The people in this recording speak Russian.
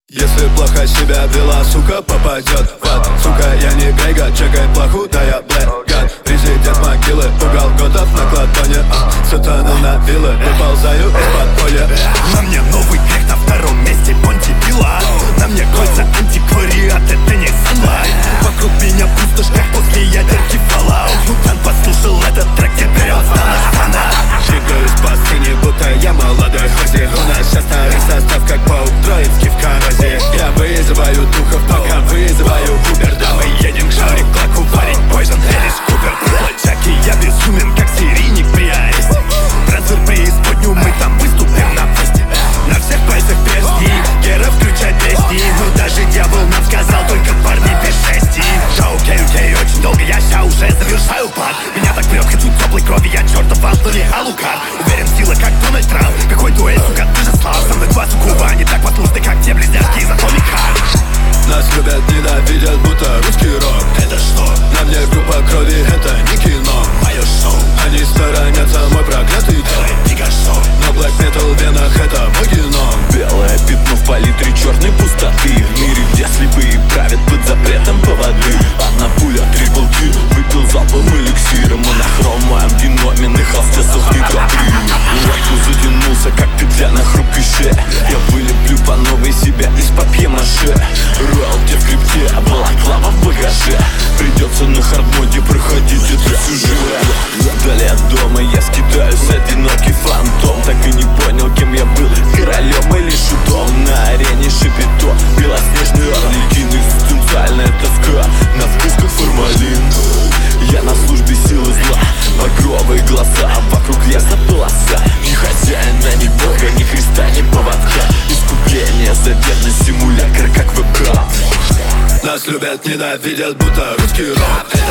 Если плохо себя вела, сука, попадет в ад. Сука, я не Грейга, чекай плоху, да я блэкгад. Резидент могилы, угол годов на кладоне. Сатаны на виллы, выползаю из-под поля. На мне новый грех, на втором месте Понти Пилат. На мне кольца антиквариат, это не sunlight. Вокруг меня пустошь, как после ядерки Fallout. Лутан послушал этот трек, теперь он стал наш фанат. Двигаюсь по сцене, будто я молодой Хози. У нас сейчас старый состав, как паук Троицкий в коррозе. Я вызываю духов, пока вызываю Убер. Да, мы едем к Шарик Клаку варить Poison Элис Купер. Плачаки, я безумен, как серийник при аресте. Трансфер преисподнюю, мы там выступим на фесте. На всех пальцах персти, Гера включай песни. Но даже дьявол нам сказал, только парни без жести. Окей, очень долго, я ща уже завершаю план. Меня так прет, хочу теплой крови, я чертов Антони Алукар. Уверен, сила как Дональд Трамп. Какой дуэль, сука, ты же слав. Со мной два суккуба, они так послушны, как те близняшки из Atomic Heart. Нас любят, ненавидят, будто русский рок. Это что? На мне группа крови, это не кино. Мое шоу. Они сторонятся мой проклятый дом. Но блэк метал в венах, это мой геном. Белое пятно в палитре черной пустоты. В мире, где слепые правят под запретом поводы. Одна пуля, трипл килл, выпил залпом эликсира. Монохром в моем геноме, на холсте сохнет капри. Лайку затянулся, как петля на хрупкой шее. Я вылеплю по новой себя из папье-маше. Роялти в крипте, а балаклава в багаже. Придется на хардмоде проходить это сюжет. Вдали от дома я скитаюсь, одинокий фантом. Так и не понял, кем я был, королем или шутом. На арене шапито, белоснежный орликин. Экзистенциальная тоска, на вкус как формалин. Я на службе силы зла, багровые глаза. Вокруг леса полоса, ни хозяина, ни бога, ни Христа, ни поводка. Искупление за верность симулятора, как ВК. Нас любят, ненавидят, будто русский рок.